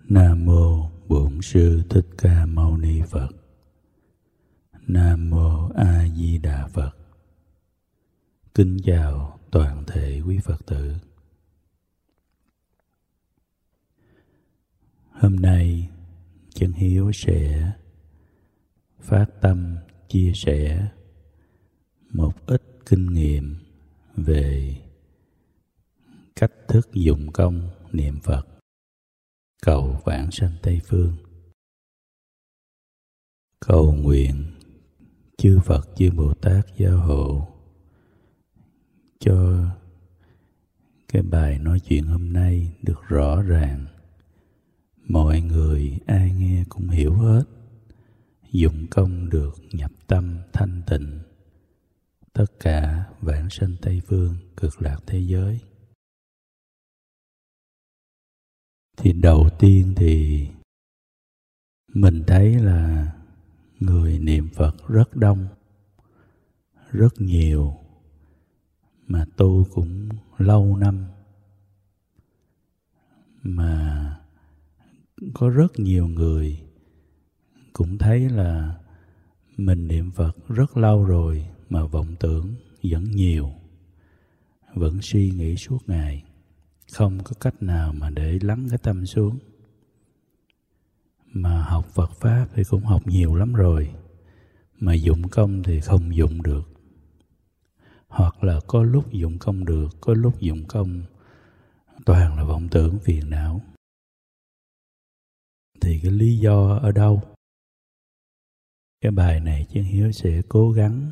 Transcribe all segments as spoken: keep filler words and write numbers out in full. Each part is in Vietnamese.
Nam mô Bổn Sư Thích Ca Mâu Ni Phật. Nam mô A Di Đà Phật. Kính chào toàn thể quý Phật tử. Hôm nay Chân Hiếu sẽ phát tâm chia sẻ một ít kinh nghiệm về cách thức dụng công niệm Phật cầu vãng sanh Tây Phương. Cầu nguyện chư Phật chư Bồ Tát gia hộ cho cái bài nói chuyện hôm nay được rõ ràng, mọi người ai nghe cũng hiểu hết, dụng công được nhập tâm thanh tịnh, tất cả vãng sanh Tây Phương, cực lạc thế giới. Thì đầu tiên thì mình thấy là người niệm Phật rất đông, rất nhiều, mà tu cũng lâu năm, mà có rất nhiều người cũng thấy là mình niệm Phật rất lâu rồi mà vọng tưởng vẫn nhiều, vẫn suy nghĩ suốt ngày, không có cách nào mà để lắng cái tâm xuống. Mà học Phật Pháp thì cũng học nhiều lắm rồi, mà dụng công thì không dụng được. Hoặc là có lúc dụng công được, có lúc dụng công toàn là vọng tưởng phiền não. Thì cái lý do ở đâu? Cái bài này Chân Hiếu sẽ cố gắng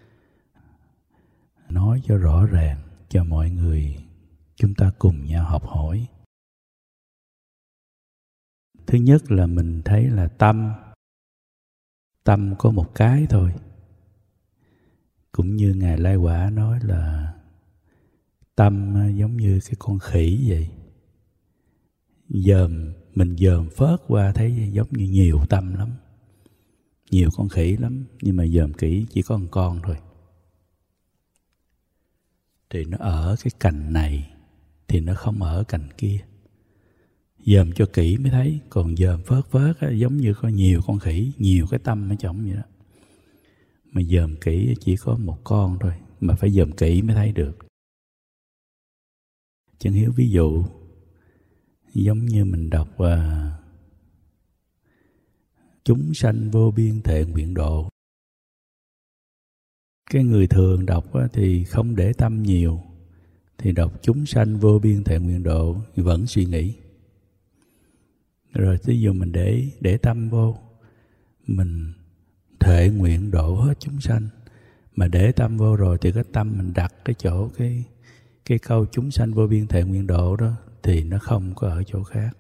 nói cho rõ ràng cho mọi người chúng ta cùng nhau học hỏi. Thứ nhất là mình thấy là tâm, tâm có một cái thôi. Cũng như Ngài Lai Quả nói là tâm giống như cái con khỉ vậy. Dòm, mình dòm phớt qua thấy giống như nhiều tâm lắm, nhiều con khỉ lắm, nhưng mà dòm kỹ chỉ có một con thôi. Thì nó ở cái cành này thì nó không ở cành kia. Dòm cho kỹ mới thấy, còn dòm phớt phớt á, giống như có nhiều con khỉ, nhiều cái tâm ở trong vậy đó. Mà dòm kỹ chỉ có một con thôi, mà phải dòm kỹ mới thấy được. Chân Hiếu ví dụ, giống như mình đọc uh, chúng sanh vô biên thệ nguyện độ. Cái người thường đọc á, thì không để tâm nhiều, thì đọc chúng sanh vô biên thệ nguyện độ thì vẫn suy nghĩ. Rồi ví dụ mình để để tâm vô, mình thệ nguyện độ hết chúng sanh, mà để tâm vô rồi thì cái tâm mình đặt cái chỗ cái cái câu chúng sanh vô biên thệ nguyện độ đó thì nó không có ở chỗ khác.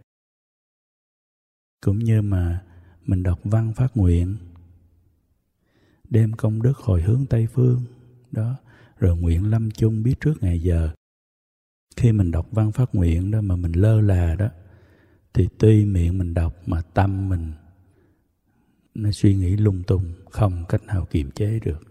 Cũng như mà mình đọc văn phát nguyện, đem công đức hồi hướng Tây Phương đó, rồi nguyện lâm chung biết trước ngày giờ. Khi mình đọc văn phát nguyện đó mà mình lơ là đó, thì tuy miệng mình đọc mà tâm mình nó suy nghĩ lung tung, không cách nào kiềm chế được.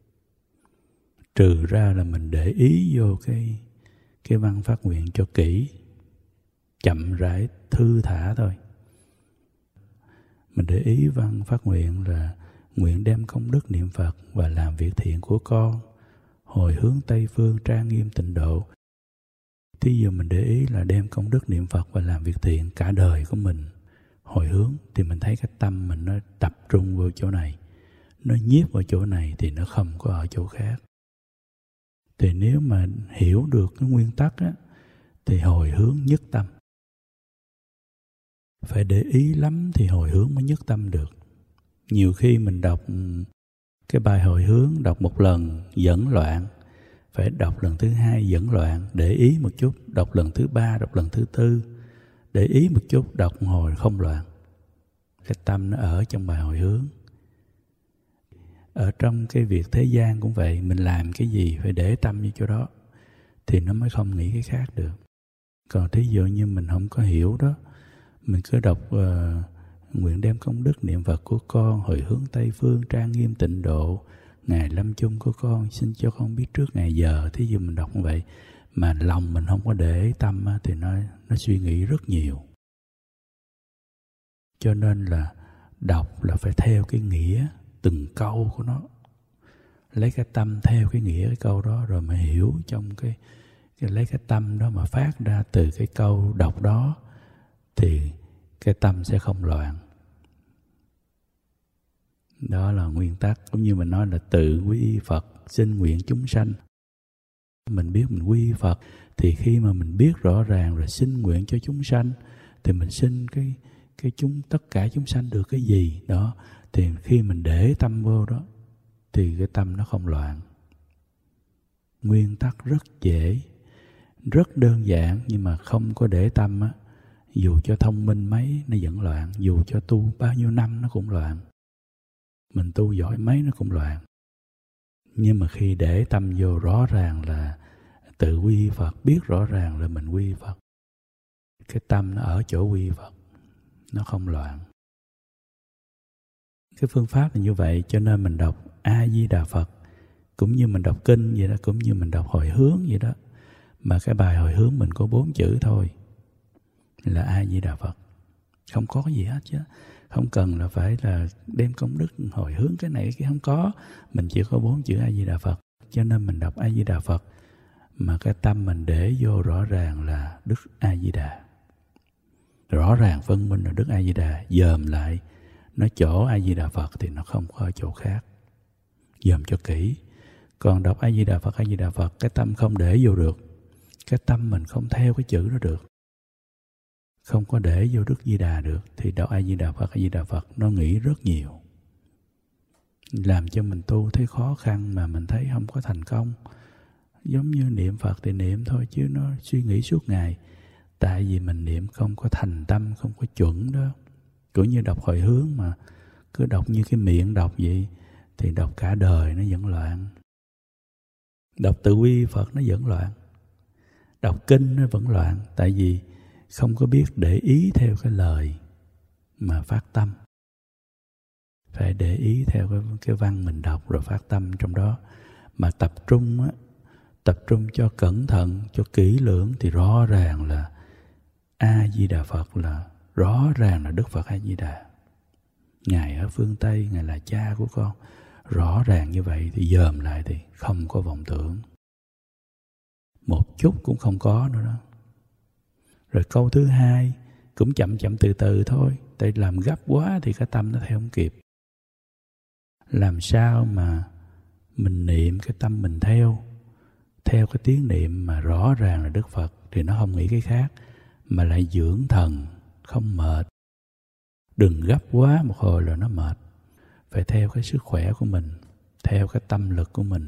Trừ ra là mình để ý vô cái cái văn phát nguyện cho kỹ, chậm rãi thư thả thôi. Mình để ý văn phát nguyện là nguyện đem công đức niệm Phật và làm việc thiện của con, hồi hướng Tây Phương trang nghiêm tịnh độ. Thí dụ mình để ý là đem công đức niệm Phật và làm việc thiện cả đời của mình, hồi hướng, thì mình thấy cái tâm mình nó tập trung vào chỗ này, nó nhiếp vào chỗ này thì nó không có ở chỗ khác. Thì nếu mà hiểu được cái nguyên tắc á, thì hồi hướng nhất tâm. Phải để ý lắm thì hồi hướng mới nhất tâm được. Nhiều khi mình đọc cái bài hồi hướng, đọc một lần dẫn loạn, phải đọc lần thứ hai dẫn loạn, để ý một chút, đọc lần thứ ba, đọc lần thứ tư, để ý một chút, đọc một hồi không loạn. Cái tâm nó ở trong bài hồi hướng. Ở trong cái việc thế gian cũng vậy, mình làm cái gì phải để tâm như chỗ đó, thì nó mới không nghĩ cái khác được. Còn thí dụ như mình không có hiểu đó, mình cứ đọc uh, nguyện đem công đức niệm Phật của con, hồi hướng Tây Phương trang nghiêm tịnh độ, ngày lâm chung của con, xin cho con biết trước ngày giờ. Thí dụ mình đọc như vậy, mà lòng mình không có để tâm thì nó, nó suy nghĩ rất nhiều. Cho nên là đọc là phải theo cái nghĩa từng câu của nó, lấy cái tâm theo cái nghĩa cái câu đó, rồi mới hiểu trong cái, cái lấy cái tâm đó mà phát ra từ cái câu đọc đó, thì cái tâm sẽ không loạn. Đó là nguyên tắc. Cũng như mình nói là tự quy Phật, xin nguyện chúng sanh. Mình biết mình quy Phật, thì khi mà mình biết rõ ràng rồi xin nguyện cho chúng sanh, thì mình xin cái cái chúng tất cả chúng sanh được cái gì đó, thì khi mình để tâm vô đó thì cái tâm nó không loạn. Nguyên tắc rất dễ, rất đơn giản, nhưng mà không có để tâm á, dù cho thông minh mấy nó vẫn loạn, dù cho tu bao nhiêu năm nó cũng loạn, mình tu giỏi mấy nó cũng loạn. Nhưng mà khi để tâm vô rõ ràng là tự quy Phật, biết rõ ràng là mình quy Phật, cái tâm nó ở chỗ quy Phật, nó không loạn. Cái phương pháp là như vậy, cho nên mình đọc A Di Đà Phật cũng như mình đọc kinh vậy đó, cũng như mình đọc hồi hướng vậy đó. Mà cái bài hồi hướng mình có bốn chữ thôi, là A Di Đà Phật, không có gì hết chứ. Không cần là phải là đem công đức hồi hướng cái này cái kia, không có. Mình chỉ có bốn chữ A Di Đà Phật. Cho nên mình đọc A Di Đà Phật mà cái tâm mình để vô rõ ràng là Đức A Di Đà, rõ ràng phân minh là Đức A Di Đà. Dòm lại nó chỗ A Di Đà Phật thì nó không có ở chỗ khác, dòm cho kỹ. Còn đọc A Di Đà Phật, A Di Đà Phật, cái tâm không để vô được, cái tâm mình không theo cái chữ đó được, không có để vô Đức Di Đà được, thì đọc A Di Đà Phật, A Di Đà Phật nó nghĩ rất nhiều, làm cho mình tu thấy khó khăn mà mình thấy không có thành công. Giống như niệm Phật thì niệm thôi, chứ nó suy nghĩ suốt ngày. Tại vì mình niệm không có thành tâm, không có chuẩn đó. Cũng như đọc hồi hướng mà cứ đọc như cái miệng đọc vậy, thì đọc cả đời nó vẫn loạn. Đọc tự quy Phật nó vẫn loạn, đọc kinh nó vẫn loạn. Tại vì không có biết để ý theo cái lời mà phát tâm. Phải để ý theo cái, cái văn mình đọc rồi phát tâm trong đó. Mà tập trung á, tập trung cho cẩn thận, cho kỹ lưỡng, thì rõ ràng là A Di Đà Phật, là rõ ràng là Đức Phật A Di Đà. Ngài ở phương Tây, Ngài là cha của con. Rõ ràng như vậy thì dòm lại thì không có vọng tưởng, một chút cũng không có nữa đó. Rồi câu thứ hai cũng chậm chậm từ từ thôi. Tại làm gấp quá thì cái tâm nó theo không kịp. Làm sao mà mình niệm cái tâm mình theo, theo cái tiếng niệm mà rõ ràng là Đức Phật, thì nó không nghĩ cái khác, mà lại dưỡng thần, không mệt. Đừng gấp quá một hồi là nó mệt. Phải theo cái sức khỏe của mình, theo cái tâm lực của mình.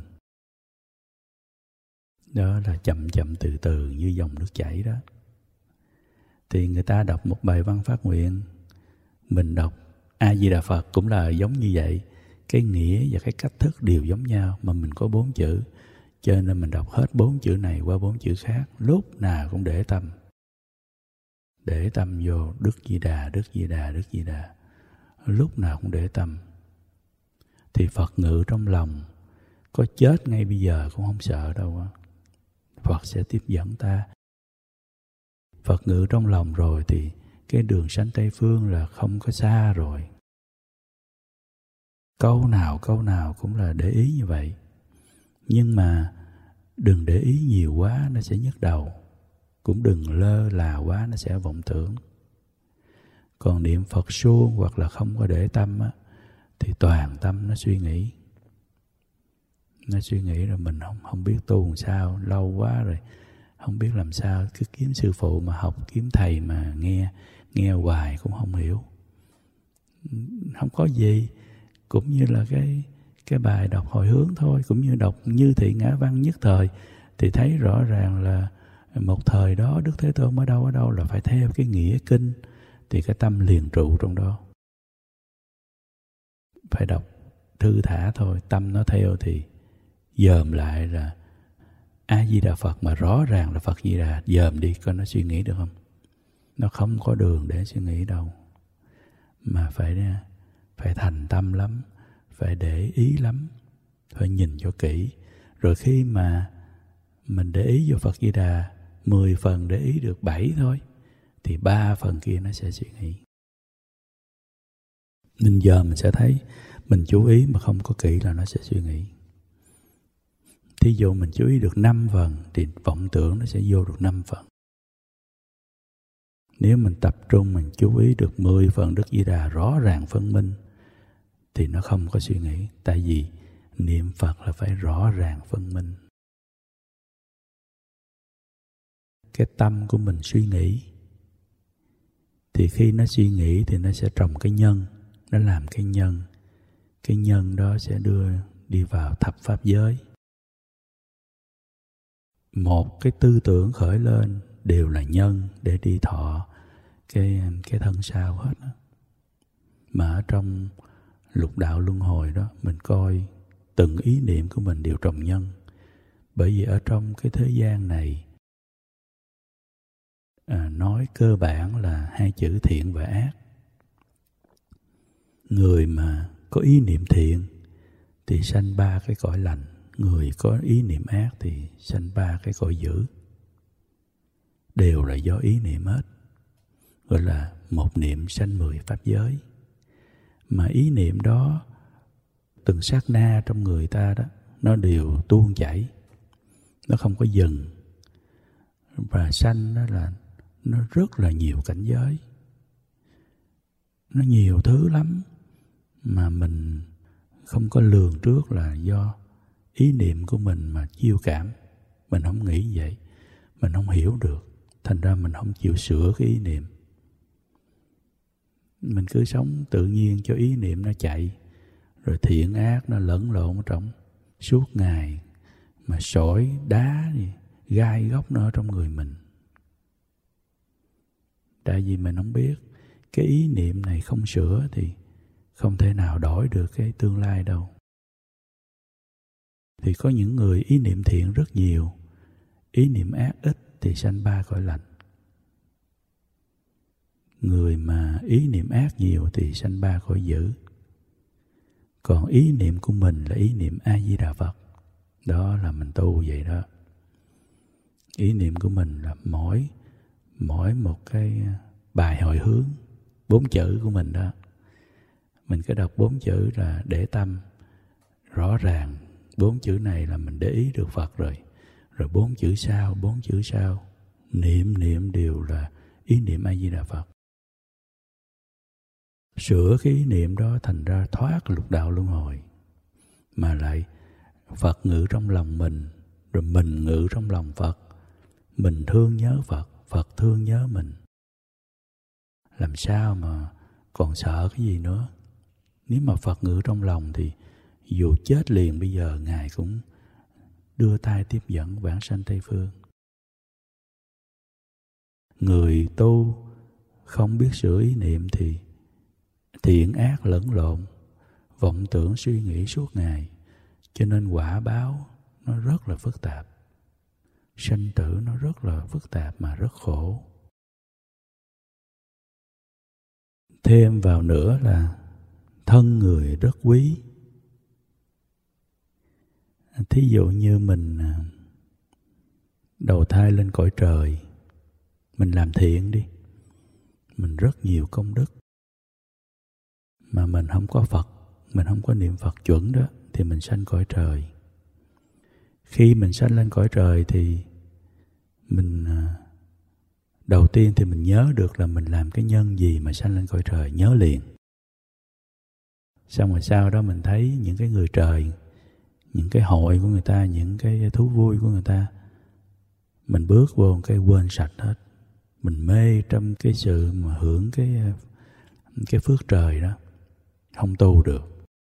Đó là chậm chậm từ từ như dòng nước chảy đó. Thì người ta đọc một bài văn phát nguyện, mình đọc A Di Đà Phật cũng là giống như vậy. Cái nghĩa và cái cách thức đều giống nhau, mà mình có bốn chữ. Cho nên mình đọc hết bốn chữ này qua bốn chữ khác, lúc nào cũng để tâm. Để tâm vô Đức Di Đà, Đức Di Đà, Đức Di Đà. Lúc nào cũng để tâm. Thì Phật ngự trong lòng, có chết ngay bây giờ cũng không sợ đâu á. Phật sẽ tiếp dẫn ta. Phật ngự trong lòng rồi thì cái đường sanh Tây Phương là không có xa rồi. Câu nào câu nào cũng là để ý như vậy. Nhưng mà đừng để ý nhiều quá, nó sẽ nhức đầu. Cũng đừng lơ là quá, nó sẽ vọng tưởng. Còn niệm Phật suông hoặc là không có để tâm á, thì toàn tâm nó suy nghĩ. Nó suy nghĩ rồi mình không, không biết tu làm sao, lâu quá rồi không biết làm sao, cứ kiếm sư phụ mà học, kiếm thầy mà nghe, nghe hoài cũng không hiểu. Không có gì, cũng như là cái, cái bài đọc hồi hướng thôi, cũng như đọc Như Thị Ngã Văn Nhất Thời, thì thấy rõ ràng là một thời đó Đức Thế Tôn ở đâu ở đâu là phải theo cái nghĩa kinh, thì cái tâm liền trụ trong đó. Phải đọc thư thả thôi, tâm nó theo thì dòm lại là A Di Đà Phật, mà rõ ràng là Phật Di Đà, dòm đi coi nó suy nghĩ được không. Nó không có đường để suy nghĩ đâu, mà phải phải thành tâm lắm, phải để ý lắm, phải nhìn cho kỹ. Rồi khi mà mình để ý vô Phật Di Đà, mười phần để ý được bảy thôi, thì ba phần kia nó sẽ suy nghĩ. Nên giờ mình sẽ thấy mình chú ý mà không có kỹ là nó sẽ suy nghĩ. Thí dụ mình chú ý được năm phần thì vọng tưởng nó sẽ vô được năm phần. Nếu mình tập trung mình chú ý được mười phần Đức Di Đà rõ ràng phân minh thì nó không có suy nghĩ. Tại vì niệm Phật là phải rõ ràng phân minh. Cái tâm của mình suy nghĩ thì khi nó suy nghĩ thì nó sẽ trồng cái nhân, nó làm cái nhân. Cái nhân đó sẽ đưa đi vào thập pháp giới. Một cái tư tưởng khởi lên đều là nhân để đi thọ cái, cái thân sau hết đó. Mà ở trong lục đạo luân hồi đó, mình coi từng ý niệm của mình đều trồng nhân. Bởi vì ở trong cái thế gian này, à, nói cơ bản là hai chữ thiện và ác. Người mà có ý niệm thiện thì sanh ba cái cõi lành. Người có ý niệm ác thì sanh ba cái cõi dữ. Đều là do ý niệm hết. Gọi là một niệm sanh mười pháp giới. Mà ý niệm đó, từng sát na trong người ta đó, nó đều tuôn chảy. Nó không có dừng. Và sanh đó là nó rất là nhiều cảnh giới. Nó nhiều thứ lắm mà mình không có lường trước là do ý niệm của mình mà chiêu cảm. Mình không nghĩ vậy, mình không hiểu được, thành ra mình không chịu sửa cái ý niệm. Mình cứ sống tự nhiên cho ý niệm nó chạy, rồi thiện ác nó lẫn lộn ở trong suốt ngày, mà sỏi đá gì, gai góc nó ở trong người mình. Tại vì mình không biết cái ý niệm này không sửa thì không thể nào đổi được cái tương lai đâu. Thì có những người ý niệm thiện rất nhiều, ý niệm ác ít thì sanh ba cõi lành. Người mà ý niệm ác nhiều thì sanh ba cõi dữ. Còn ý niệm của mình là ý niệm A Di Đà Phật. Đó là mình tu vậy đó. Ý niệm của mình là mỗi mỗi một cái bài hồi hướng, bốn chữ của mình đó. Mình cứ đọc bốn chữ là để tâm rõ ràng. Bốn chữ này là mình để ý được Phật rồi. Rồi bốn chữ sau, bốn chữ sau, niệm niệm đều là ý niệm A Di Đà Phật. Sửa cái ý niệm đó thành ra thoát lục đạo luân hồi. Mà lại Phật ngự trong lòng mình, rồi mình ngự trong lòng Phật. Mình thương nhớ Phật, Phật thương nhớ mình. Làm sao mà còn sợ cái gì nữa? Nếu mà Phật ngự trong lòng thì dù chết liền bây giờ Ngài cũng đưa tay tiếp dẫn vãng sanh Tây Phương. Người tu không biết sửa ý niệm thì thiện ác lẫn lộn, vọng tưởng suy nghĩ suốt ngày. Cho nên quả báo nó rất là phức tạp. Sanh tử nó rất là phức tạp mà rất khổ. Thêm vào nữa là thân người rất quý. Thí dụ như mình đầu thai lên cõi trời, mình làm thiện đi, mình rất nhiều công đức, mà mình không có Phật, mình không có niệm Phật chuẩn đó, thì mình sanh cõi trời. Khi mình sanh lên cõi trời thì mình đầu tiên thì mình nhớ được là mình làm cái nhân gì mà sanh lên cõi trời, nhớ liền. Xong rồi sau đó mình thấy những cái người trời, những cái hội của người ta, những cái thú vui của người ta, mình bước vô cái quên sạch hết. Mình mê trong cái sự mà hưởng cái cái phước trời đó, không tu được.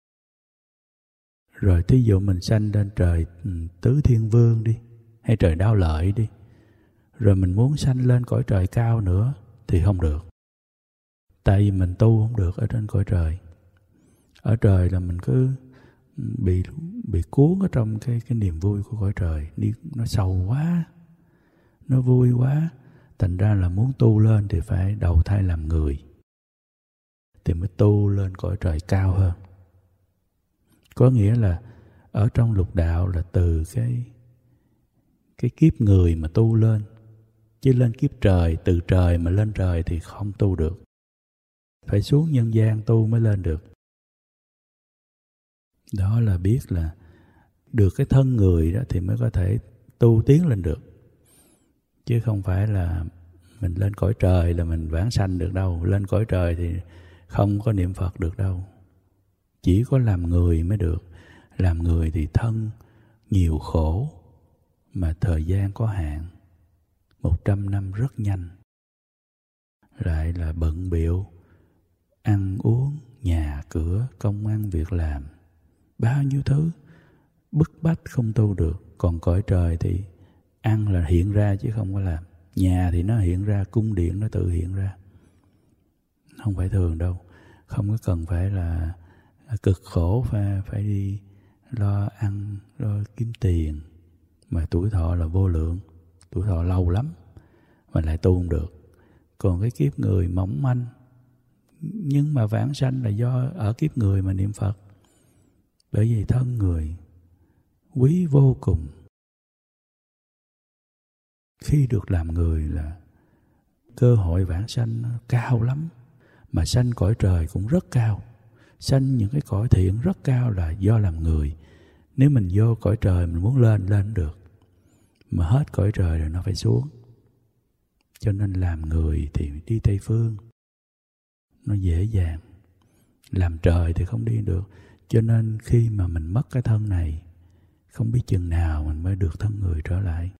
Rồi thí dụ mình sanh lên trời Tứ Thiên Vương đi, hay trời Đao Lợi đi, rồi mình muốn sanh lên cõi trời cao nữa thì không được. Tại vì mình tu không được ở trên cõi trời. Ở trời là mình cứ bị bị cuốn ở trong cái cái niềm vui của cõi trời, đi nó sâu quá, nó vui quá, thành ra là muốn tu lên thì phải đầu thai làm người thì mới tu lên cõi trời cao hơn. Có nghĩa là ở trong lục đạo là từ cái cái kiếp người mà tu lên, chứ lên kiếp trời, từ trời mà lên trời thì không tu được. phải xuống nhân gian tu mới lên được. Đó là biết là được cái thân người đó thì mới có thể tu tiến lên được. Chứ không phải là mình lên cõi trời là mình vãng sanh được đâu. Lên cõi trời thì không có niệm Phật được đâu. Chỉ có làm người mới được. Làm người thì thân nhiều khổ, mà thời gian có hạn. Một trăm năm rất nhanh. Lại là bận bịu, ăn uống, nhà cửa, công ăn việc làm, bao nhiêu thứ bức bách không tu được. Còn cõi trời thì ăn là hiện ra chứ không có làm. Nhà thì nó hiện ra, cung điện nó tự hiện ra. Không phải thường đâu. Không có cần phải là cực khổ phải, phải đi lo ăn, lo kiếm tiền. Mà tuổi thọ là vô lượng, tuổi thọ lâu lắm mà lại tu không được. Còn cái kiếp người mỏng manh, nhưng mà vãng sanh là do ở kiếp người mà niệm Phật. Bởi vì thân người quý vô cùng. Khi được làm người là cơ hội vãng sanh cao lắm. Mà sanh cõi trời cũng rất cao. Sanh những cái cõi thiện rất cao là do làm người. Nếu mình vô cõi trời mình muốn lên, lên được. Mà hết cõi trời rồi nó phải xuống. Cho nên làm người thì đi Tây Phương nó dễ dàng. Làm trời thì không đi được. Cho nên khi mà mình mất cái thân này, không biết chừng nào mình mới được thân người trở lại.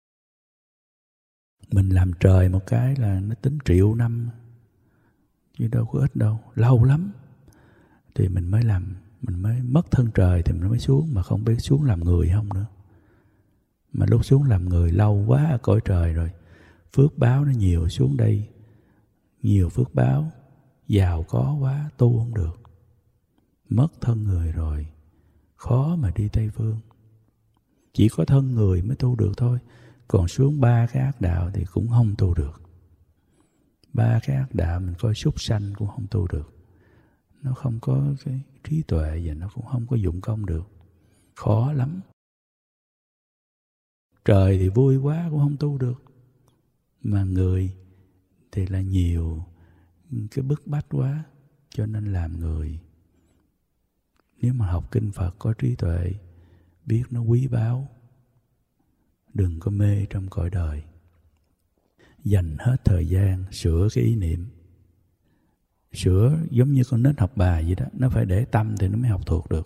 Mình làm trời một cái là nó tính triệu năm, chứ đâu có ít đâu, lâu lắm. Thì mình mới làm, mình mới mất thân trời thì mình mới xuống, mà không biết xuống làm người không nữa. Mà lúc xuống làm người lâu quá ở cõi trời rồi, phước báo nó nhiều, xuống đây nhiều phước báo, giàu có quá, tu không được. Mất thân người rồi, khó mà đi Tây Phương. Chỉ có thân người mới tu được thôi. Còn xuống ba cái ác đạo thì cũng không tu được. Ba cái ác đạo mình coi súc sanh cũng không tu được. Nó không có cái trí tuệ và nó cũng không có dụng công được. Khó lắm. Trời thì vui quá cũng không tu được. Mà người thì là nhiều cái bức bách quá. Cho nên làm người, nếu mà học kinh Phật có trí tuệ, biết nó quý báu, đừng có mê trong cõi đời. Dành hết thời gian sửa cái ý niệm. Sửa giống như con nít học bài vậy đó. Nó phải để tâm thì nó mới học thuộc được.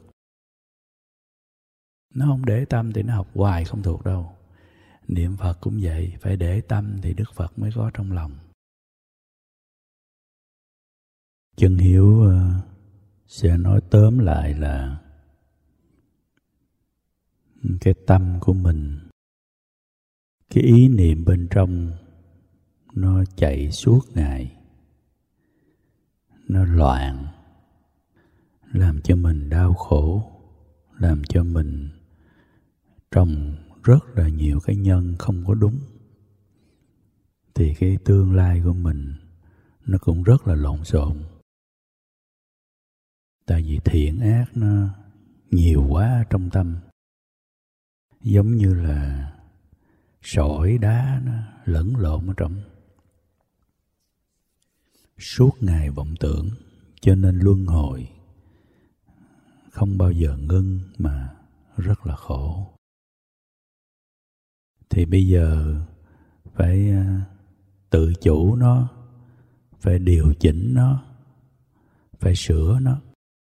Nó không để tâm thì nó học hoài không thuộc đâu. Niệm Phật cũng vậy. Phải để tâm thì Đức Phật mới có trong lòng. Chân Hiếu uh, sẽ nói tóm lại là cái tâm của mình, cái ý niệm bên trong nó chạy suốt ngày, nó loạn, làm cho mình đau khổ, làm cho mình trồng rất là nhiều cái nhân không có đúng. Thì cái tương lai của mình nó cũng rất là lộn xộn. Tại vì thiện ác nó nhiều quá trong tâm. Giống như là sỏi đá nó lẫn lộn ở trong. Suốt ngày vọng tưởng, cho nên luân hồi không bao giờ ngưng mà rất là khổ. Thì bây giờ phải tự chủ nó, phải điều chỉnh nó, phải sửa nó.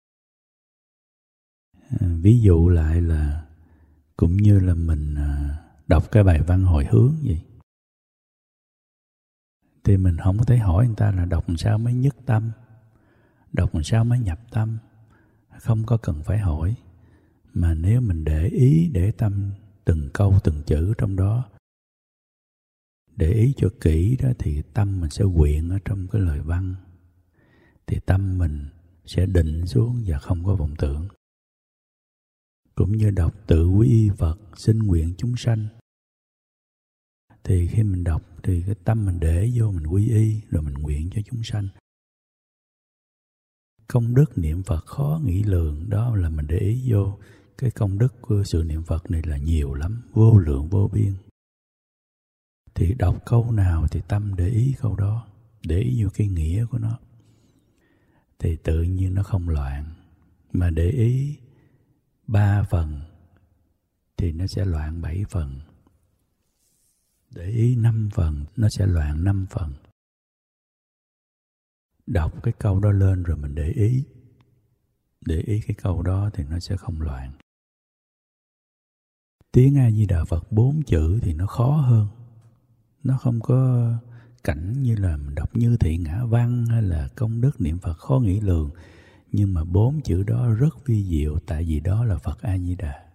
Ví dụ lại là cũng như là mình đọc cái bài văn hồi hướng vậy. Thì mình không có thể hỏi người ta là đọc làm sao mới nhất tâm, đọc làm sao mới nhập tâm. Không có cần phải hỏi. Mà nếu mình để ý, để tâm từng câu từng chữ trong đó, để ý cho kỹ đó, thì tâm mình sẽ quyện ở trong cái lời văn. Thì tâm mình sẽ định xuống và không có vọng tưởng. Cũng như đọc tự quy y Phật, xin nguyện chúng sanh. Thì khi mình đọc thì cái tâm mình để vô, mình quy y rồi mình nguyện cho chúng sanh. Công đức niệm Phật khó nghĩ lường, đó là mình để ý vô. Cái công đức của sự niệm Phật này là nhiều lắm, vô lượng vô biên. Thì đọc câu nào thì tâm để ý câu đó, để ý vô cái nghĩa của nó. thì tự nhiên nó không loạn. Mà để ý ba phần thì nó sẽ loạn bảy phần. Để ý năm phần nó sẽ loạn năm phần. Đọc cái câu đó lên rồi mình để ý. Để ý cái câu đó thì nó sẽ không loạn. Tiếng A Di Đà Phật bốn chữ thì nó khó hơn. Nó không có cảnh như là mình đọc Như Thị Ngã Văn hay là công đức niệm Phật khó nghĩ lường. Nhưng mà bốn chữ đó rất vi diệu, tại vì đó là Phật A Di Đà.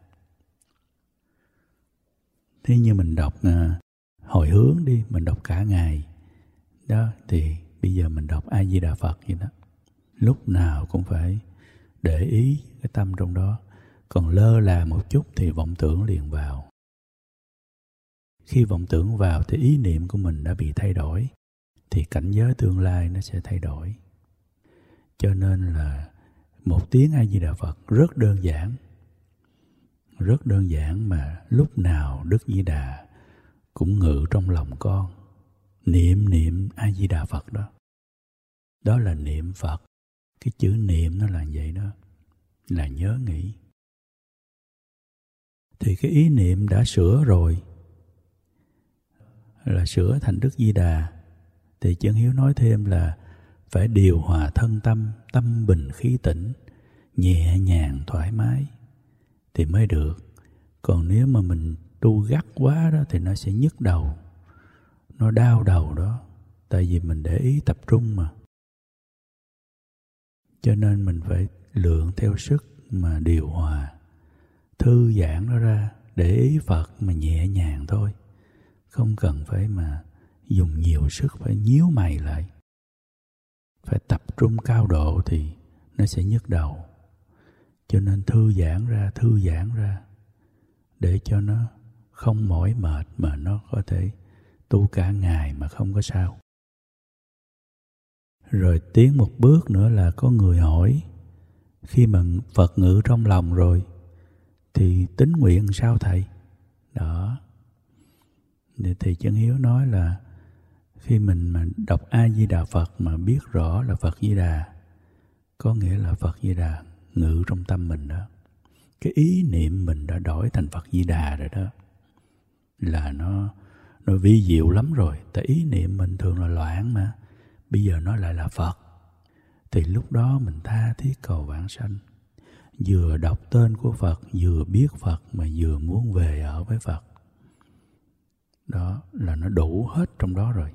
Thế như mình đọc à, hồi hướng đi, mình đọc cả ngày đó, thì bây giờ mình đọc A Di Đà Phật vậy đó. Lúc nào cũng phải để ý cái tâm trong đó. Còn lơ là một chút thì vọng tưởng liền vào. Khi vọng tưởng vào thì ý niệm của mình đã bị thay đổi, thì cảnh giới tương lai nó sẽ thay đổi. Cho nên là một tiếng A Di Đà Phật rất đơn giản. Rất đơn giản mà lúc nào Đức Di Đà cũng ngự trong lòng con. Niệm niệm A Di Đà Phật đó. Đó là niệm Phật. Cái chữ niệm nó là vậy đó. Là nhớ nghĩ. Thì cái ý niệm đã sửa rồi, là sửa thành Đức Di Đà. Thì Chân Hiếu nói thêm là phải điều hòa thân tâm, tâm bình khí tĩnh, nhẹ nhàng thoải mái thì mới được. Còn nếu mà mình tu gắt quá đó thì nó sẽ nhức đầu, nó đau đầu đó. Tại vì mình để ý tập trung mà. Cho nên mình phải lượng theo sức mà điều hòa, thư giãn nó ra, để ý Phật mà nhẹ nhàng thôi. Không cần phải mà dùng nhiều sức, phải nhíu mày lại. Phải tập trung cao độ thì nó sẽ nhức đầu. Cho nên thư giãn ra, thư giãn ra, để cho nó không mỏi mệt mà nó có thể tu cả ngày mà không có sao. Rồi tiến một bước nữa là có người hỏi, khi mà Phật ngự trong lòng rồi thì tín nguyện sao thầy? Đó. Thì Chân Hiếu nói là khi mình mà đọc A Di Đà Phật mà biết rõ là Phật Di Đà, có nghĩa là Phật Di Đà ngự trong tâm mình đó. Cái ý niệm mình đã đổi thành Phật Di Đà rồi đó. Là nó, nó vi diệu lắm rồi. Tại ý niệm mình thường là loạn mà. Bây giờ nó lại là Phật. Thì lúc đó mình tha thiết cầu vãng sanh. Vừa đọc tên của Phật, vừa biết Phật mà vừa muốn về ở với Phật. Đó là nó đủ hết trong đó rồi.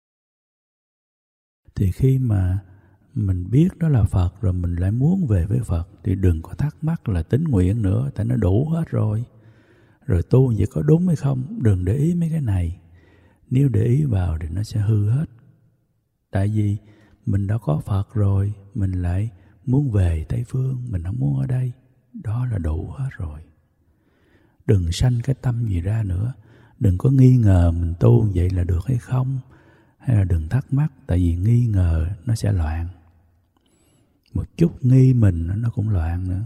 Thì khi mà mình biết đó là Phật rồi mình lại muốn về với Phật thì đừng có thắc mắc là tín nguyện nữa, tại nó đủ hết rồi. Rồi tu vậy có đúng hay không? Đừng để ý mấy cái này. Nếu để ý vào thì nó sẽ hư hết. Tại vì mình đã có Phật rồi, mình lại muốn về Tây Phương, mình không muốn ở đây. Đó là đủ hết rồi. Đừng sanh cái tâm gì ra nữa. Đừng có nghi ngờ mình tu vậy là được hay không. Hay là đừng thắc mắc, tại vì nghi ngờ nó sẽ loạn. Một chút nghi mình nó cũng loạn nữa.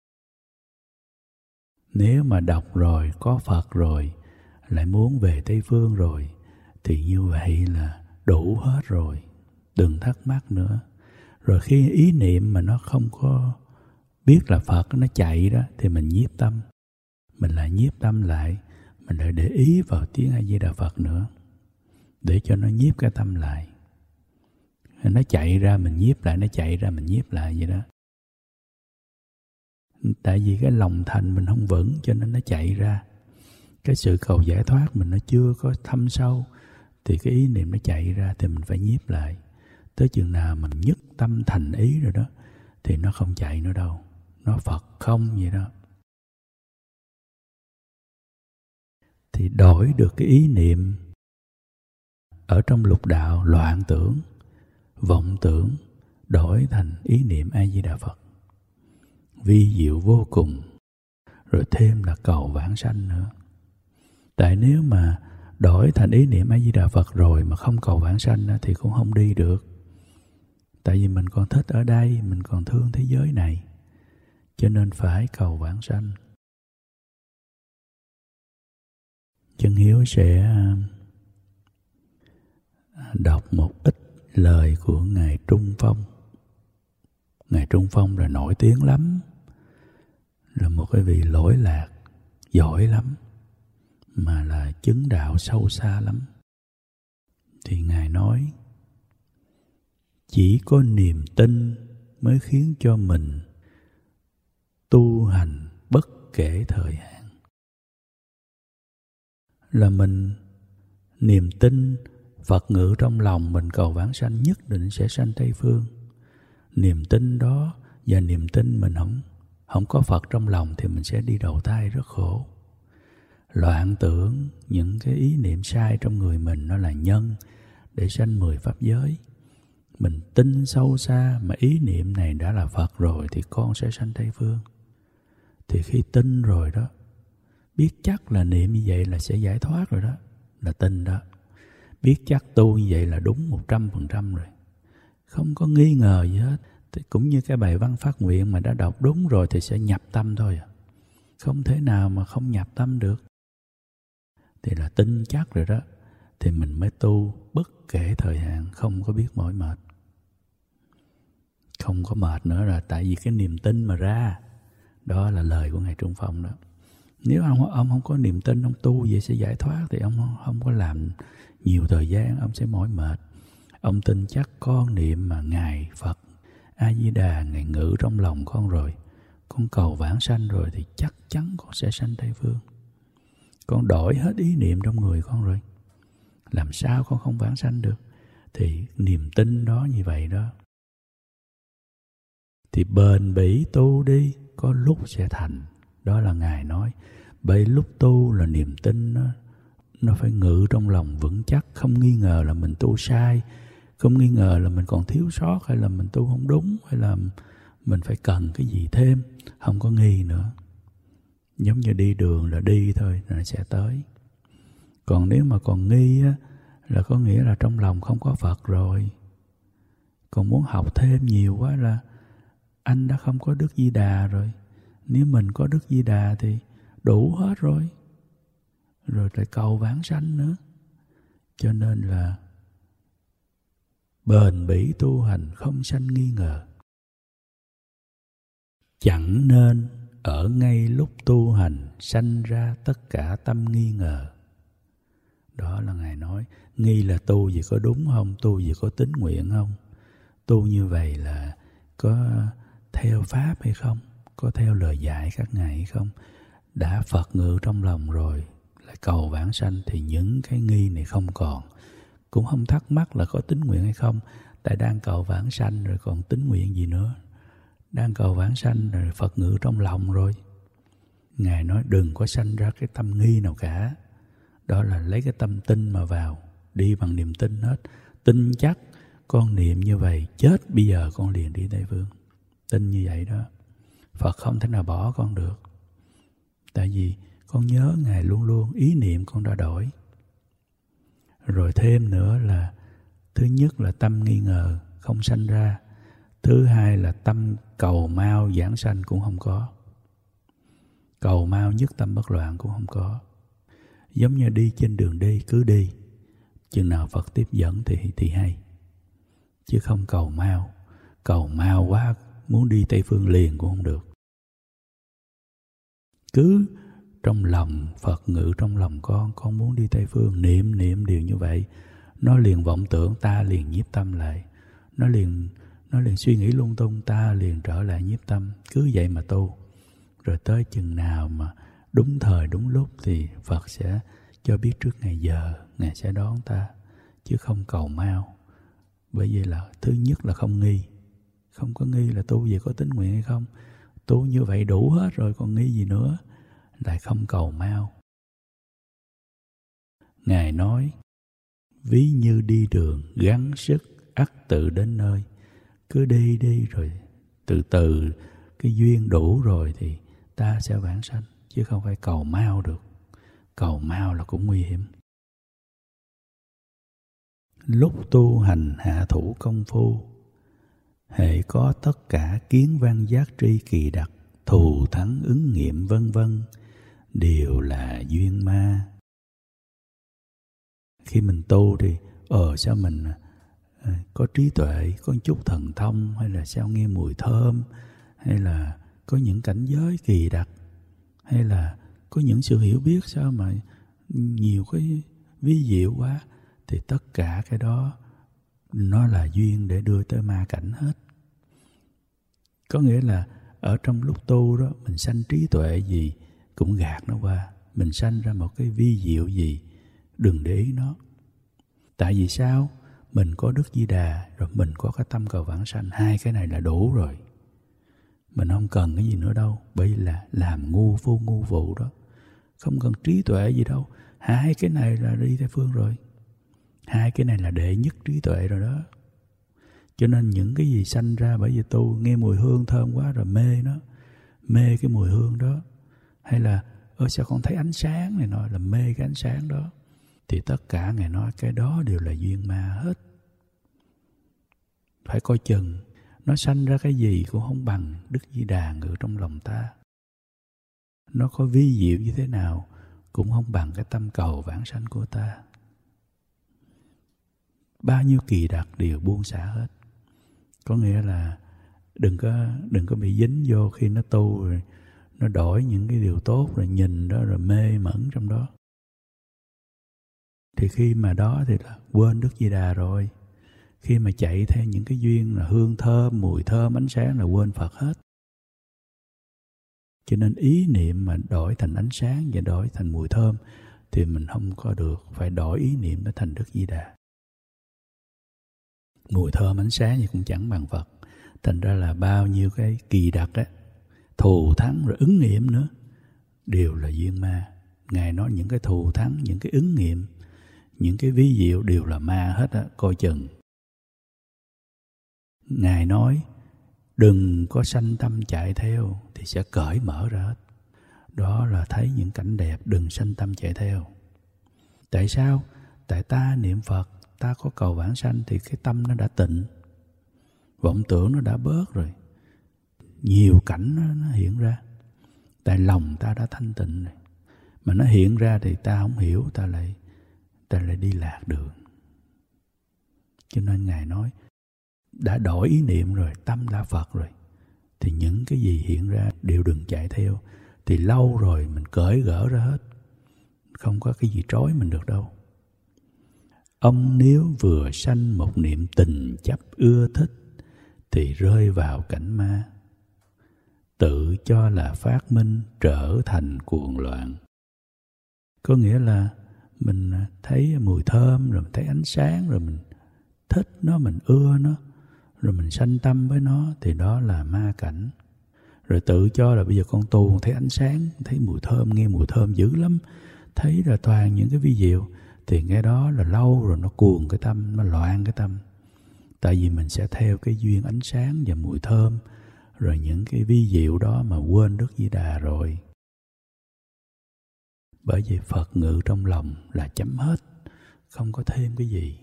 Nếu mà đọc rồi, có Phật rồi, lại muốn về Tây Phương rồi, thì như vậy là đủ hết rồi. Đừng thắc mắc nữa. Rồi khi ý niệm mà nó không có biết là Phật, nó chạy đó, thì mình nhiếp tâm. Mình lại nhiếp tâm lại, mình lại để ý vào tiếng A Di Đà Phật nữa, để cho nó nhiếp cái tâm lại. Nó chạy ra mình nhiếp lại, nó chạy ra mình nhiếp lại vậy đó. Tại vì cái lòng thành mình không vững cho nên nó chạy ra. Cái sự cầu giải thoát mình nó chưa có thâm sâu, thì cái ý niệm nó chạy ra thì mình phải nhiếp lại. Tới chừng nào mình nhất tâm thành ý rồi đó thì nó không chạy nữa đâu. Nó Phật không vậy đó. Thì đổi được cái ý niệm ở trong lục đạo loạn tưởng, vọng tưởng, đổi thành ý niệm A Di Đà Phật. Vi diệu vô cùng. Rồi thêm là cầu vãng sanh nữa. Tại nếu mà đổi thành ý niệm A Di Đà Phật rồi mà không cầu vãng sanh thì cũng không đi được. Tại vì mình còn thích ở đây, mình còn thương thế giới này, cho nên phải cầu vãng sanh. Chân Hiếu sẽ đọc một ít lời của Ngài Trung Phong Ngài Trung Phong là nổi tiếng lắm, là một cái vị lỗi lạc giỏi lắm, mà là chứng đạo sâu xa lắm. Thì Ngài nói, chỉ có niềm tin mới khiến cho mình tu hành bất kể thời hạn. Là mình niềm tin Phật ngự trong lòng mình, cầu vãng sanh nhất định sẽ sanh Tây Phương. Niềm tin đó và niềm tin mình không không có Phật trong lòng thì mình sẽ đi đầu thai rất khổ. Loạn tưởng, những cái ý niệm sai trong người mình nó là nhân để sanh mười pháp giới. Mình tin sâu xa mà ý niệm này đã là Phật rồi thì con sẽ sanh Tây Phương. Thì khi tin rồi đó, biết chắc là niệm như vậy là sẽ giải thoát rồi đó, là tin đó. Biết chắc tu như vậy là đúng một trăm phần trăm rồi, không có nghi ngờ gì hết. Thì cũng như cái bài văn phát nguyện mà đã đọc đúng rồi thì sẽ nhập tâm thôi à. Không thể nào mà không nhập tâm được. Thì là tin chắc rồi đó, thì mình mới tu bất kể thời hạn, không có biết mỏi mệt. Không có mệt nữa là tại vì cái niềm tin mà ra. Đó là lời của Ngài Trung Phong đó. Nếu ông, ông không có niềm tin, ông tu vậy sẽ giải thoát, thì ông không, không có làm nhiều thời gian, ông sẽ mỏi mệt. Ông tin chắc con niệm mà Ngài Phật A-di-đà, Ngài ngự trong lòng con rồi, con cầu vãng sanh rồi thì chắc chắn con sẽ sanh Tây Phương. Con đổi hết ý niệm trong người con rồi, làm sao con không vãng sanh được? Thì niềm tin đó như vậy đó. Thì bền bỉ tu đi, có lúc sẽ thành. Đó là Ngài nói, bởi lúc tu là niềm tin nó, nó phải ngự trong lòng vững chắc, không nghi ngờ là mình tu sai, không nghi ngờ là mình còn thiếu sót, hay là mình tu không đúng, hay là mình phải cần cái gì thêm, không có nghi nữa. Giống như đi đường là đi thôi, là nó sẽ tới. Còn nếu mà còn nghi á, là có nghĩa là trong lòng không có Phật rồi. Còn muốn học thêm nhiều quá là anh đã không có Đức Di Đà rồi. Nếu mình có Đức Di Đà thì đủ hết rồi. Rồi lại cầu vãng sanh nữa. Cho nên là bền bỉ tu hành không sanh nghi ngờ. Chẳng nên ở ngay lúc tu hành sanh ra tất cả tâm nghi ngờ. Đó là Ngài nói, nghi là tu gì có đúng không, tu gì có tín nguyện không, tu như vậy là có theo Pháp hay không, có theo lời dạy các Ngài hay không. Đã Phật ngự trong lòng rồi, lại cầu vãng sanh thì những cái nghi này không còn. Cũng không thắc mắc là có tín nguyện hay không, tại đang cầu vãng sanh rồi còn tín nguyện gì nữa. Đang cầu vãng sanh rồi Phật ngự trong lòng rồi. Ngài nói đừng có sanh ra cái tâm nghi nào cả. Đó là lấy cái tâm tin mà vào, đi bằng niềm tin hết. Tin chắc con niệm như vậy, chết bây giờ con liền đi Tây Phương. Tin như vậy đó. Phật không thể nào bỏ con được. Tại vì con nhớ Ngài luôn luôn, ý niệm con đã đổi. Rồi thêm nữa là, thứ nhất là tâm nghi ngờ không sanh ra. Thứ hai là tâm cầu mau giảng sanh cũng không có. Cầu mau nhất tâm bất loạn cũng không có. Giống như đi trên đường đi, cứ đi. Chừng nào Phật tiếp dẫn thì, thì hay. Chứ không cầu mau. Cầu mau quá, muốn đi Tây Phương liền cũng không được. Cứ trong lòng, Phật ngự trong lòng con, con muốn đi Tây Phương, niệm niệm điều như vậy. Nó liền vọng tưởng, ta liền nhiếp tâm lại. Nó liền, nó liền suy nghĩ lung tung, ta liền trở lại nhiếp tâm. Cứ vậy mà tu. Rồi tới chừng nào mà đúng thời đúng lúc thì Phật sẽ cho biết trước ngày giờ, Ngài sẽ đón ta, chứ không cầu mau. Bởi vì là thứ nhất là không nghi. Không có nghi là tu gì có tín nguyện hay không. Tu như vậy đủ hết rồi, còn nghi gì nữa. Lại không cầu mau. Ngài nói, ví như đi đường, gắng sức, ắt tự đến nơi. Cứ đi đi rồi từ từ cái duyên đủ rồi thì ta sẽ vãng sanh, chứ không phải cầu mau được. Cầu mau là cũng nguy hiểm. Lúc tu hành hạ thủ công phu, hệ có tất cả kiến văn giác tri kỳ đặc, thù thắng ứng nghiệm vân vân, đều là duyên ma. Khi mình tu thì ờ sao mình có trí tuệ, có chút thần thông, hay là sao nghe mùi thơm, hay là có những cảnh giới kỳ đặc, hay là có những sự hiểu biết sao mà nhiều cái vi diệu quá, thì tất cả cái đó nó là duyên để đưa tới ma cảnh hết. Có nghĩa là ở trong lúc tu đó, mình sanh trí tuệ gì cũng gạt nó qua. Mình sanh ra một cái vi diệu gì, đừng để ý nó. Tại vì sao? Mình có Đức Di Đà, rồi mình có cái tâm cầu vãng sanh. Hai cái này là đủ rồi. Mình không cần cái gì nữa đâu. Bởi vì là làm ngu vô ngu vụ đó. Không cần trí tuệ gì đâu. Hai cái này là đi Tây Phương rồi. Hai cái này là đệ nhất trí tuệ rồi đó. Cho nên những cái gì sanh ra bởi vì tu nghe mùi hương thơm quá rồi mê nó. Mê cái mùi hương đó. Hay là ơ sao con thấy ánh sáng này nọ, là mê cái ánh sáng đó. Thì tất cả Ngài nói cái đó đều là duyên ma hết. Phải coi chừng. Nó sanh ra cái gì cũng không bằng Đức Di Đà ngự trong lòng ta. Nó có vi diệu như thế nào cũng không bằng cái tâm cầu vãng sanh của ta. Bao nhiêu kỳ đặc đều buông xả hết. Có nghĩa là đừng có, đừng có bị dính vô khi nó tu rồi nó đổi những cái điều tốt rồi nhìn đó rồi mê mẩn trong đó. Thì khi mà đó thì là quên Đức Di Đà rồi. Khi mà chạy theo những cái duyên là hương thơm, mùi thơm, ánh sáng là quên Phật hết. Cho nên ý niệm mà đổi thành ánh sáng và đổi thành mùi thơm thì mình không có được. Phải đổi ý niệm nó thành Đức Di Đà. Mùi thơm, ánh sáng thì cũng chẳng bằng Phật. Thành ra là bao nhiêu cái kỳ đặc á, thù thắng rồi ứng nghiệm nữa, đều là duyên ma. Ngài nói những cái thù thắng, những cái ứng nghiệm, những cái ví diệu đều là ma hết á, coi chừng. Ngài nói đừng có sanh tâm chạy theo thì sẽ cởi mở ra hết. Đó là thấy những cảnh đẹp, đừng sanh tâm chạy theo. Tại sao? Tại ta niệm Phật, ta có cầu vãng sanh thì cái tâm nó đã tịnh, vọng tưởng nó đã bớt rồi, nhiều cảnh nó, nó hiện ra. Tại lòng ta đã thanh tịnh rồi. Mà nó hiện ra thì ta không hiểu, ta lại ta lại đi lạc đường. Cho nên Ngài nói đã đổi ý niệm rồi, tâm đã Phật rồi, thì những cái gì hiện ra đều đừng chạy theo. Thì lâu rồi mình cởi gỡ ra hết, không có cái gì trói mình được đâu. Ông nếu vừa sanh một niệm tình chấp ưa thích thì rơi vào cảnh ma, tự cho là phát minh trở thành cuồng loạn. Có nghĩa là mình thấy mùi thơm, rồi mình thấy ánh sáng, rồi mình thích nó, mình ưa nó, rồi mình sanh tâm với nó, thì đó là ma cảnh. Rồi tự cho là bây giờ con tu thấy ánh sáng, thấy mùi thơm, nghe mùi thơm dữ lắm, thấy là toàn những cái vi diệu, thì nghe đó là lâu rồi nó cuồng cái tâm, nó loạn cái tâm. Tại vì mình sẽ theo cái duyên ánh sáng và mùi thơm, rồi những cái vi diệu đó mà quên Đức Di Đà rồi. Bởi vì Phật ngự trong lòng là chấm hết, không có thêm cái gì.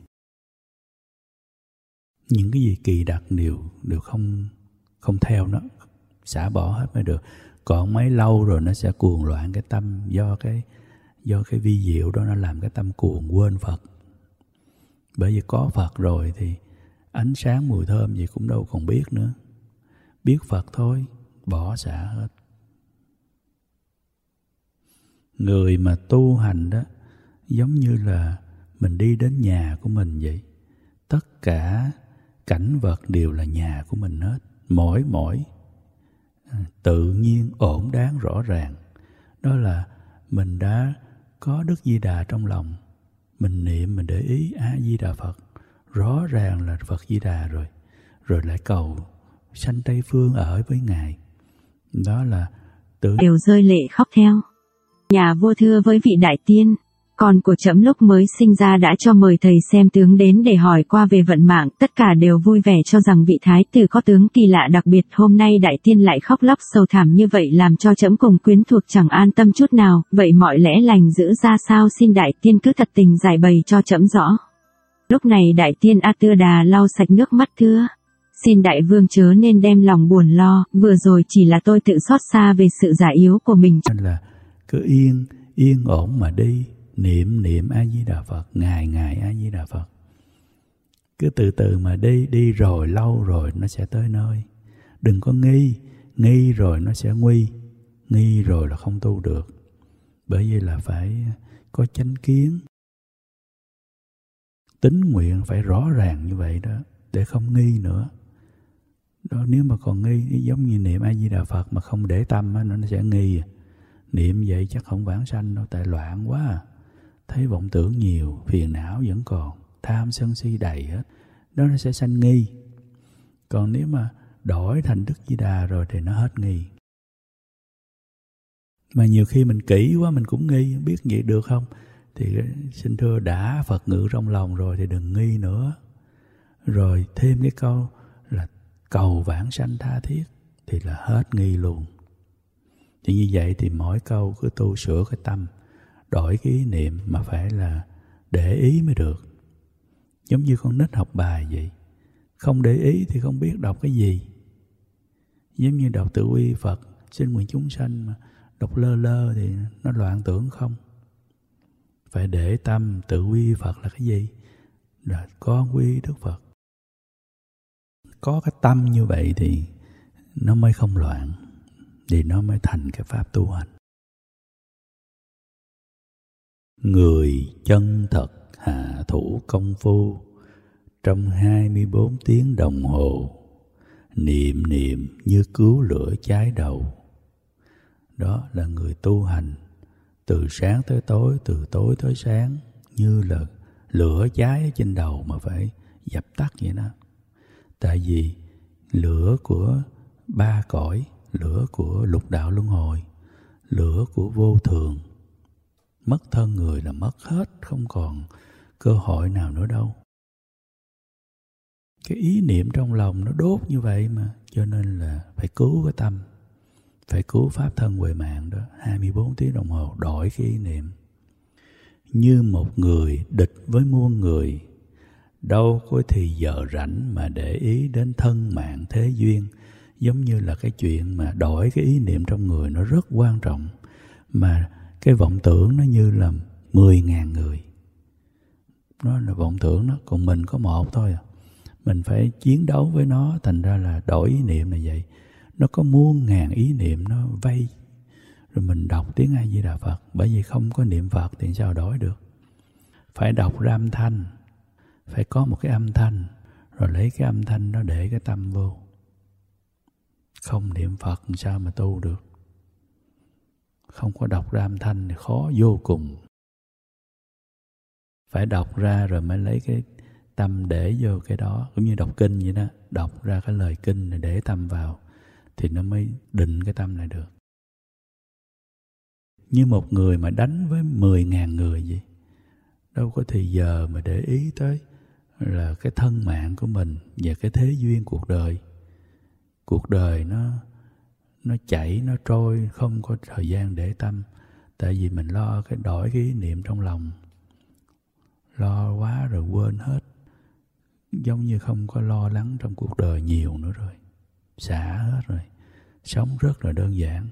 Những cái gì kỳ đặc đều đều không không theo nó, xả bỏ hết mới được. Còn mấy lâu rồi nó sẽ cuồng loạn cái tâm, do cái do cái vi diệu đó nó làm cái tâm cuồng quên Phật. Bởi vì có Phật rồi thì ánh sáng mùi thơm gì cũng đâu còn biết nữa. Biết Phật thôi, bỏ xả hết. Người mà tu hành đó giống như là mình đi đến nhà của mình vậy. Tất cả cảnh vật đều là nhà của mình hết. Mỗi mỗi tự nhiên ổn đáng rõ ràng. Đó là mình đã có Đức Di Đà trong lòng. Mình niệm, mình để ý A Di Đà Phật, rõ ràng là Phật Di Đà rồi. Rồi lại cầu sanh Tây Phương ở với Ngài. Đó là tự đều rơi lệ khóc theo. Nhà vua thưa với vị đại tiên, con của trẫm lúc mới sinh ra đã cho mời thầy xem tướng đến để hỏi qua về vận mạng, tất cả đều vui vẻ cho rằng vị thái tử có tướng kỳ lạ đặc biệt. Hôm nay đại tiên lại khóc lóc sầu thảm như vậy làm cho trẫm cùng quyến thuộc chẳng an tâm chút nào. Vậy mọi lẽ lành giữ ra sao, xin đại tiên cứ thật tình giải bày cho trẫm rõ. Lúc này đại tiên A Tư Đà lau sạch nước mắt thưa: xin đại vương chớ nên đem lòng buồn lo, vừa rồi chỉ là tôi tự xót xa về sự già yếu của mình. Nên là cứ yên, yên ổn mà đi, niệm niệm A Di Đà Phật, ngày ngày A Di Đà Phật. Cứ từ từ mà đi, đi rồi lâu rồi nó sẽ tới nơi. Đừng có nghi, nghi rồi nó sẽ nguy, nghi rồi là không tu được. Bởi vì là phải có chánh kiến, tín nguyện phải rõ ràng như vậy đó, để không nghi nữa. Đó, nếu mà còn nghi, giống như niệm A Di Đà Phật mà không để tâm á, nó sẽ nghi. Niệm vậy chắc không vãng sanh đâu, tại loạn quá à. Thấy vọng tưởng nhiều, phiền não vẫn còn, tham sân si đầy hết, đó nó sẽ sanh nghi. Còn nếu mà đổi thành Đức Di Đà rồi thì nó hết nghi. Mà nhiều khi mình kỹ quá mình cũng nghi, biết vậy được không? Thì xin thưa, đã Phật ngự trong lòng rồi thì đừng nghi nữa. Rồi thêm cái câu là cầu vãng sanh tha thiết thì là hết nghi luôn. Thì như vậy thì mỗi câu cứ tu sửa cái tâm, đổi cái ý niệm mà phải là để ý mới được. Giống như con nít học bài vậy, không để ý thì không biết đọc cái gì. Giống như đọc tự quy Phật, xin nguyện chúng sanh mà đọc lơ lơ thì nó loạn tưởng không? Phải để tâm tự quy Phật là cái gì? Là con quy Đức Phật. Có cái tâm như vậy thì nó mới không loạn, thì nó mới thành cái pháp tu hành. Người chân thật hạ thủ công phu, trong hai mươi bốn tiếng đồng hồ, niệm niệm như cứu lửa cháy đầu. Đó là người tu hành từ sáng tới tối, từ tối tới sáng, như là lửa cháy ở trên đầu mà phải dập tắt vậy đó. Tại vì lửa của ba cõi, lửa của lục đạo luân hồi, lửa của vô thường, mất thân người là mất hết, không còn cơ hội nào nữa đâu. Cái ý niệm trong lòng nó đốt như vậy mà, cho nên là phải cứu cái tâm, phải cứu pháp thân huệ mạng đó. Hai mươi bốn tiếng đồng hồ đổi cái ý niệm. Như một người địch với muôn người, đâu có thì giờ rảnh mà để ý đến thân mạng thế duyên. Giống như là cái chuyện mà đổi cái ý niệm trong người nó rất quan trọng. Mà cái vọng tưởng nó như là mười ngàn người. Nó là vọng tưởng đó, còn mình có một thôi à. Mình phải chiến đấu với nó, thành ra là đổi ý niệm là vậy. Nó có muôn ngàn ý niệm nó vây. Rồi mình đọc tiếng A Di Đà Phật, bởi vì không có niệm Phật thì sao đổi được. Phải đọc ra âm thanh, phải có một cái âm thanh, rồi lấy cái âm thanh đó để cái tâm vô. Không niệm Phật làm sao mà tu được. Không có đọc ra âm thanh thì khó vô cùng. Phải đọc ra rồi mới lấy cái tâm để vô cái đó. Cũng như đọc kinh vậy đó, đọc ra cái lời kinh này để tâm vào thì nó mới định cái tâm này được. Như một người mà đánh với mười ngàn người vậy, đâu có thì giờ mà để ý tới là cái thân mạng của mình và cái thế duyên cuộc đời. Cuộc đời nó nó chảy, nó trôi, không có thời gian để tâm. Tại vì mình lo cái đổi cái ý niệm trong lòng, lo quá rồi quên hết. Giống như không có lo lắng trong cuộc đời nhiều nữa rồi, xả hết rồi, sống rất là đơn giản.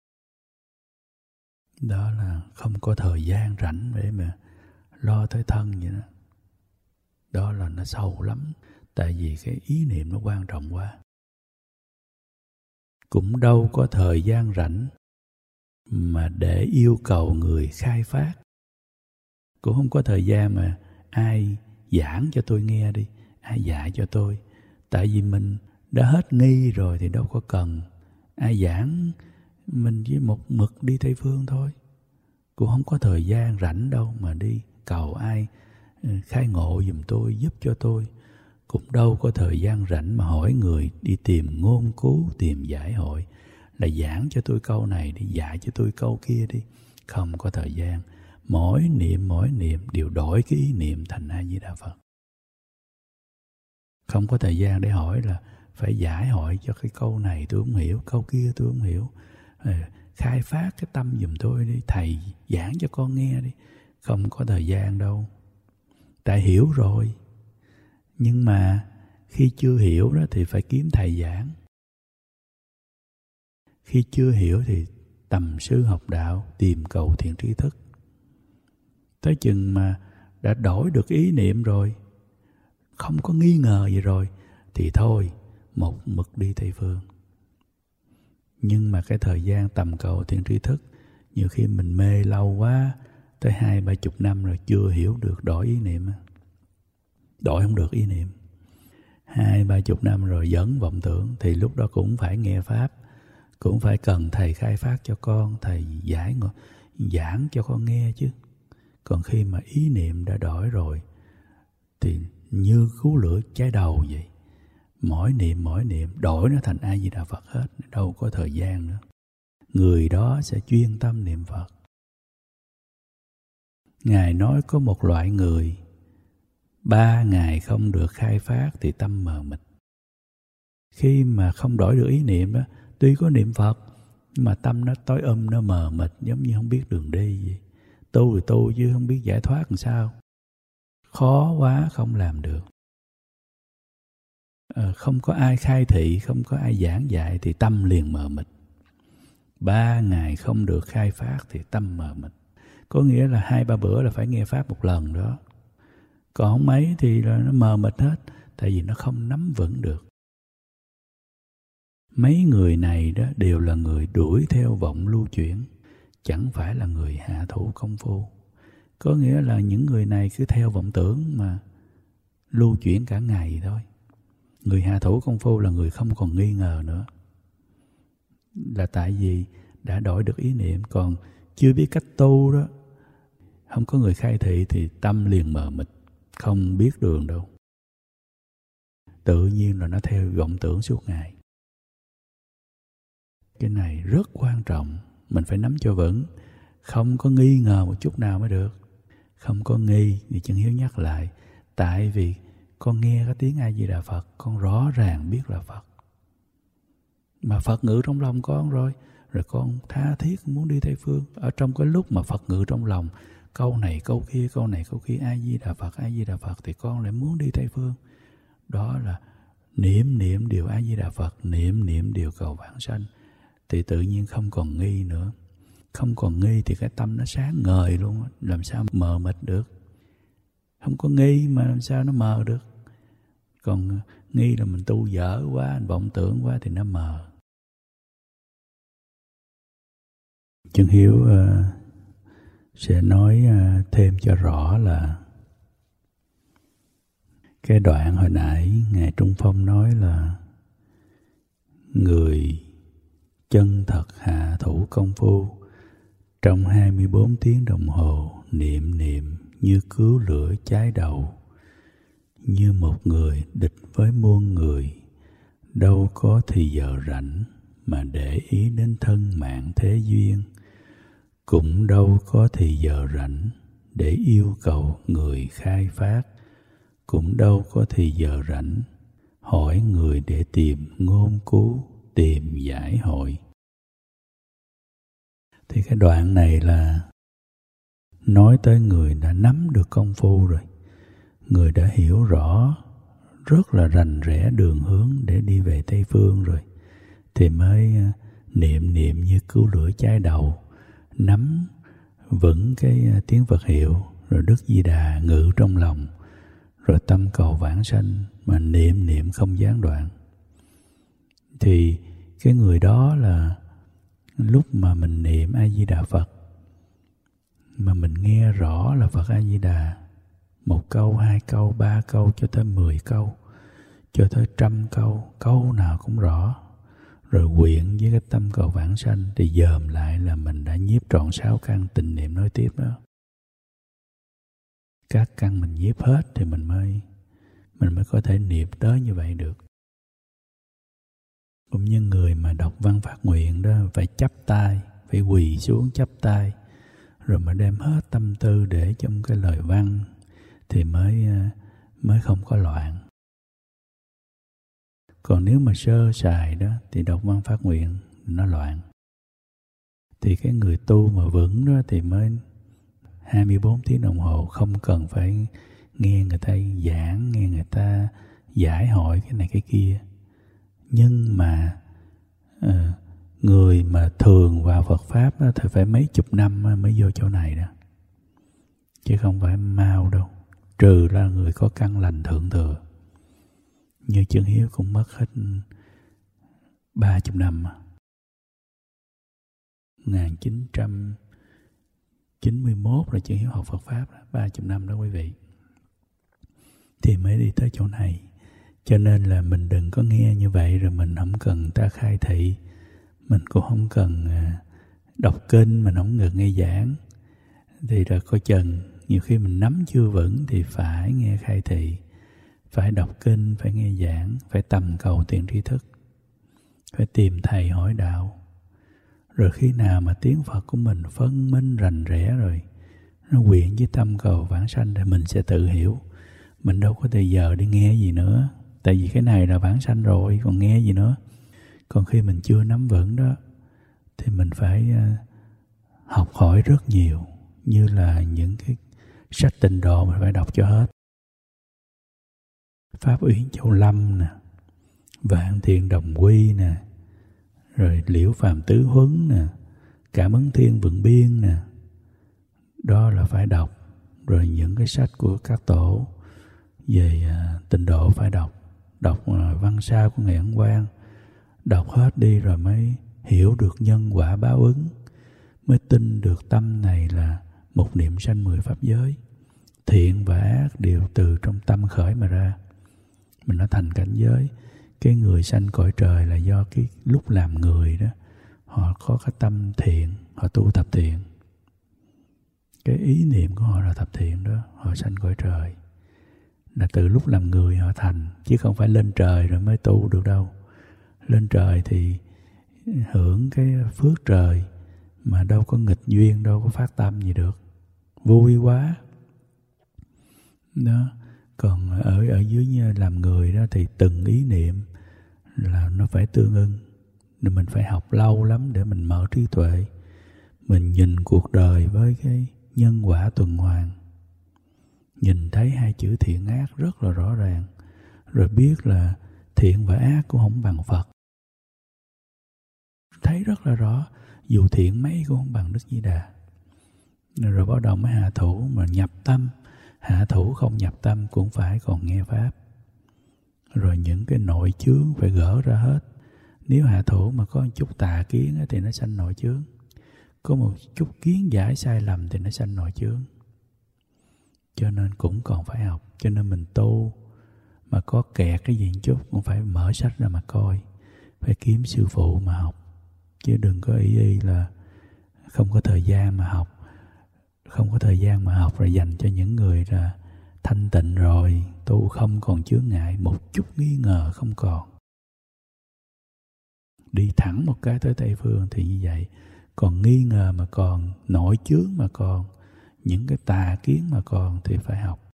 Đó là không có thời gian rảnh để mà lo tới thân vậy đó. Đó là nó sâu lắm, tại vì cái ý niệm nó quan trọng quá. Cũng đâu có thời gian rảnh mà để yêu cầu người khai phát. Cũng không có thời gian mà ai giảng cho tôi nghe đi, ai dạy cho tôi. Tại vì mình đã hết nghi rồi thì đâu có cần ai giảng. Mình chỉ một mực đi Tây Phương thôi. Cũng không có thời gian rảnh đâu mà đi cầu ai khai ngộ giùm tôi, giúp cho tôi. Cũng đâu có thời gian rảnh mà hỏi người đi tìm ngôn cứu, tìm giải hội là giảng cho tôi câu này đi, dạy cho tôi câu kia đi. Không có thời gian. Mỗi niệm mỗi niệm đều đổi cái ý niệm thành A Di Đà Phật. Không có thời gian để hỏi là phải giải hội cho cái câu này tôi không hiểu, câu kia tôi không hiểu. Khai phát cái tâm giùm tôi đi, thầy giảng cho con nghe đi. Không có thời gian đâu. Tại hiểu rồi. Nhưng mà khi chưa hiểu đó thì phải kiếm thầy giảng. Khi chưa hiểu thì tầm sư học đạo, tìm cầu thiện tri thức. Tới chừng mà đã đổi được ý niệm rồi, không có nghi ngờ gì rồi, thì thôi, một mực đi Tây Phương. Nhưng mà cái thời gian tầm cầu thiện tri thức, nhiều khi mình mê lâu quá, tới hai ba chục năm rồi chưa hiểu được, đổi ý niệm. Đổi không được ý niệm. Hai ba chục năm rồi vẫn vọng tưởng, thì lúc đó cũng phải nghe Pháp, cũng phải cần thầy khai phát cho con, thầy giải giảng cho con nghe chứ. Còn khi mà ý niệm đã đổi rồi, thì như cứu lửa cháy đầu vậy. Mỗi niệm mỗi niệm đổi nó thành A Di Đà Phật hết, đâu có thời gian nữa. Người đó sẽ chuyên tâm niệm Phật. Ngài nói có một loại người, ba ngày không được khai phát thì tâm mờ mịt. Khi mà không đổi được ý niệm đó, tuy có niệm Phật, nhưng mà tâm nó tối um, nó mờ mịt, giống như không biết đường đi vậy. Tu thì tu chứ không biết giải thoát làm sao. Khó quá không làm được. À, không có ai khai thị, không có ai giảng dạy thì tâm liền mờ mịt. Ba ngày không được khai phát thì tâm mờ mịt. Có nghĩa là hai ba bữa là phải nghe Pháp một lần đó. Còn không mấy thì là nó mờ mịt hết, tại vì nó không nắm vững được. Mấy người này đó đều là người đuổi theo vọng lưu chuyển, chẳng phải là người hạ thủ công phu. Có nghĩa là những người này cứ theo vọng tưởng mà lưu chuyển cả ngày thôi. Người hạ thủ công phu là người không còn nghi ngờ nữa. Là tại vì đã đổi được ý niệm, còn chưa biết cách tu đó, không có người khai thị thì tâm liền mờ mịt, không biết đường đâu. Tự nhiên là nó theo vọng tưởng suốt ngày. Cái này rất quan trọng, mình phải nắm cho vững, không có nghi ngờ một chút nào mới được. Không có nghi thì Chân Hiếu nhắc lại, tại vì con nghe cái tiếng A Di Đà Phật, con rõ ràng biết là Phật. Mà Phật ngự trong lòng con rồi, rồi con tha thiết muốn đi Tây Phương. Ở trong cái lúc mà Phật ngự trong lòng, câu này câu kia, câu này câu kia, A Di Đà Phật, A Di Đà Phật, thì con lại muốn đi Tây Phương. Đó là niệm niệm điều A Di Đà Phật, niệm niệm điều cầu vãng sanh, thì tự nhiên không còn nghi nữa. Không còn nghi thì cái tâm nó sáng ngời luôn, làm sao mờ mịt được. Không có nghi mà làm sao nó mờ được. Còn nghi là mình tu dở quá, mình vọng tưởng quá thì nó mờ. Chân Hiếu uh, sẽ nói uh, thêm cho rõ là cái đoạn hồi nãy Ngài Trung Phong nói là người chân thật hạ thủ công phu trong hai mươi bốn tiếng đồng hồ niệm niệm như cứu lửa cháy đầu, như một người địch với muôn người, đâu có thì giờ rảnh mà để ý đến thân mạng thế duyên, cũng đâu có thì giờ rảnh để yêu cầu người khai phát, cũng đâu có thì giờ rảnh hỏi người để tìm ngôn cứu, tìm giải hội. Thì cái đoạn này là nói tới người đã nắm được công phu rồi, người đã hiểu rõ rất là rành rẽ đường hướng để đi về Tây Phương rồi, thì mới niệm niệm như cứu lửa cháy đầu, nắm vững cái tiếng Phật hiệu, rồi Đức Di Đà ngự trong lòng, rồi tâm cầu vãng sanh mà niệm niệm không gián đoạn. Thì cái người đó là lúc mà mình niệm A Di Đà Phật mà mình nghe rõ là Phật A Di Đà, một câu, hai câu, ba câu cho tới mười câu, cho tới trăm câu, câu nào cũng rõ, rồi quyện với cái tâm cầu vãng sanh, thì dòm lại là mình đã nhiếp trọn sáu căn tịnh niệm nói tiếp đó. Các căn mình nhiếp hết thì mình mới mình mới có thể niệm tới như vậy được. Cũng như người mà đọc văn phát nguyện đó, phải chắp tay, phải quỳ xuống chắp tay, rồi mà đem hết tâm tư để trong cái lời văn, thì mới mới không có loạn. Còn nếu mà sơ sài đó thì đọc văn phát nguyện nó loạn. Thì cái người tu mà vững đó thì mới hai mươi bốn tiếng đồng hồ không cần phải nghe người ta giảng, nghe người ta giải hỏi cái này cái kia. Nhưng mà uh, người mà thường vào Phật Pháp đó, thì phải mấy chục năm mới vô chỗ này đó, chứ không phải mau đâu, trừ ra người có căn lành thượng thừa. Như Chân Hiếu cũng mất hết ba chục năm, một nghìn chín trăm chín mươi mốt là Chân Hiếu học Phật Pháp, ba chục năm đó quý vị, thì mới đi tới chỗ này. Cho nên là mình đừng có nghe như vậy rồi mình không cần ta khai thị, mình cũng không cần đọc kinh, mình không ngừng nghe giảng. Thì rồi coi chừng nhiều khi mình nắm chưa vững thì phải nghe khai thị, phải đọc kinh, phải nghe giảng, phải tầm cầu tiền tri thức, phải tìm thầy hỏi đạo. Rồi khi nào mà tiếng Phật của mình phân minh rành rẽ rồi, nó quyện với tâm cầu vãng sanh thì mình sẽ tự hiểu. Mình đâu có thời giờ đi nghe gì nữa, tại vì cái này là vãng sanh rồi, còn nghe gì nữa. Còn khi mình chưa nắm vững đó thì mình phải học hỏi rất nhiều, như là những cái sách Tịnh Độ mình phải đọc cho hết. Pháp Uyển Châu Lâm nè, Vạn Thiện Đồng Quy nè, rồi Liễu Phàm Tứ Huấn nè, Cảm Ứng Thiên Vượng Biên nè, đó là phải đọc. Rồi những cái sách của các tổ về uh, Tịnh Độ phải đọc, đọc uh, văn sao của Ngài Ấn Quang, đọc hết đi rồi mới hiểu được nhân quả báo ứng, mới tin được tâm này là một niệm sanh mười pháp giới, thiện và ác đều từ trong tâm khởi mà ra. Mình đã thành cảnh giới. Cái người sanh cõi trời là do cái lúc làm người đó, họ có cái tâm thiện, họ tu tập thiện. Cái ý niệm của họ là tập thiện đó, họ sanh cõi trời. Là từ lúc làm người họ thành, chứ không phải lên trời rồi mới tu được đâu. Lên trời thì hưởng cái phước trời, mà đâu có nghịch duyên, đâu có phát tâm gì được. Vui quá. Đó. Còn ở ở dưới như làm người đó thì từng ý niệm là nó phải tương ưng. Nên mình phải học lâu lắm để mình mở trí tuệ. Mình nhìn cuộc đời với cái nhân quả tuần hoàn, nhìn thấy hai chữ thiện ác rất là rõ ràng, rồi biết là thiện và ác cũng không bằng Phật. Thấy rất là rõ, dù thiện mấy cũng không bằng Đức Di Đà. Rồi bắt đầu mới hạ thủ, mà nhập tâm. Hạ thủ không nhập tâm cũng phải còn nghe Pháp. Rồi những cái nội chướng phải gỡ ra hết. Nếu hạ thủ mà có một chút tà kiến thì nó sanh nội chướng. Có một chút kiến giải sai lầm thì nó sanh nội chướng. Cho nên cũng còn phải học. Cho nên mình tu mà có kẹt cái gì chút cũng phải mở sách ra mà coi. Phải kiếm sư phụ mà học. Chứ đừng có ý ý là không có thời gian mà học. Không có thời gian mà học rồi dành cho những người là thanh tịnh rồi, tu không còn chướng ngại, một chút nghi ngờ không còn. Đi thẳng một cái tới Tây Phương thì như vậy. Còn nghi ngờ mà còn, nội chướng mà còn, những cái tà kiến mà còn thì phải học.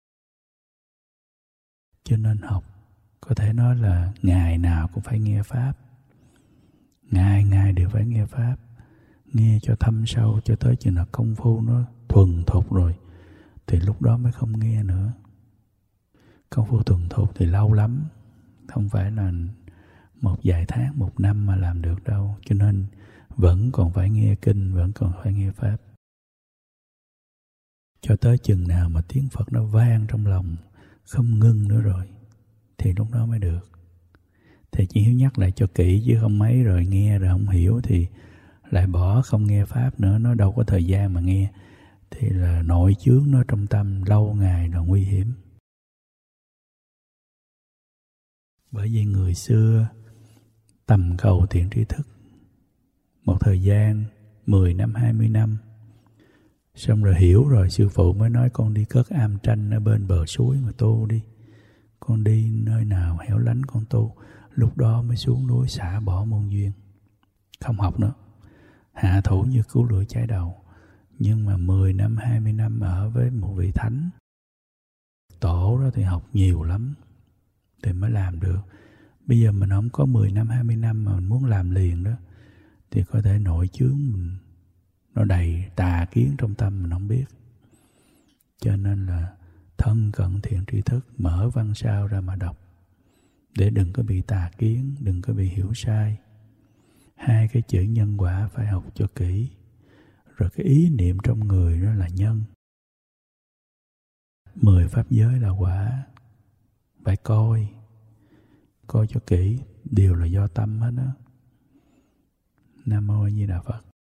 Cho nên học, có thể nói là ngày nào cũng phải nghe Pháp. Ngày ngày đều phải nghe Pháp. Nghe cho thâm sâu, cho tới chừng nào công phu nó thuần thục rồi thì lúc đó mới không nghe nữa. Công phu thuần thục thì lâu lắm, không phải là một vài tháng, một năm mà làm được đâu. Cho nên vẫn còn phải nghe kinh, vẫn còn phải nghe Pháp. Cho tới chừng nào mà tiếng Phật nó vang trong lòng, không ngưng nữa rồi, thì lúc đó mới được. Thì chỉ Hiếu nhắc lại cho kỹ, chứ không mấy rồi nghe rồi không hiểu thì lại bỏ không nghe Pháp nữa. Nó đâu có thời gian mà nghe, thì là nội chướng nó trong tâm lâu ngày là nguy hiểm. Bởi vì người xưa tầm cầu thiện tri thức một thời gian mười năm, hai mươi năm, xong rồi hiểu rồi, sư phụ mới nói con đi cất am tranh ở bên bờ suối mà tu đi. Con đi nơi nào hẻo lánh con tu. Lúc đó mới xuống núi xả bỏ môn duyên, không học nữa. Hạ thủ như cứu lửa cháy đầu. Nhưng mà mười năm, hai mươi năm ở với một vị thánh tổ đó thì học nhiều lắm thì mới làm được. Bây giờ mình không có mười năm, hai mươi năm mà mình muốn làm liền đó, thì có thể nội chướng mình nó đầy tà kiến trong tâm mình không biết. Cho nên là thân cận thiện tri thức, mở văn sao ra mà đọc, để đừng có bị tà kiến, đừng có bị hiểu sai. Hai cái chữ nhân quả phải học cho kỹ. Rồi cái ý niệm trong người đó là nhân. Mười pháp giới là quả. Phải coi. coi cho kỹ, đều là do tâm hết đó. Nam mô A Di Đà Phật.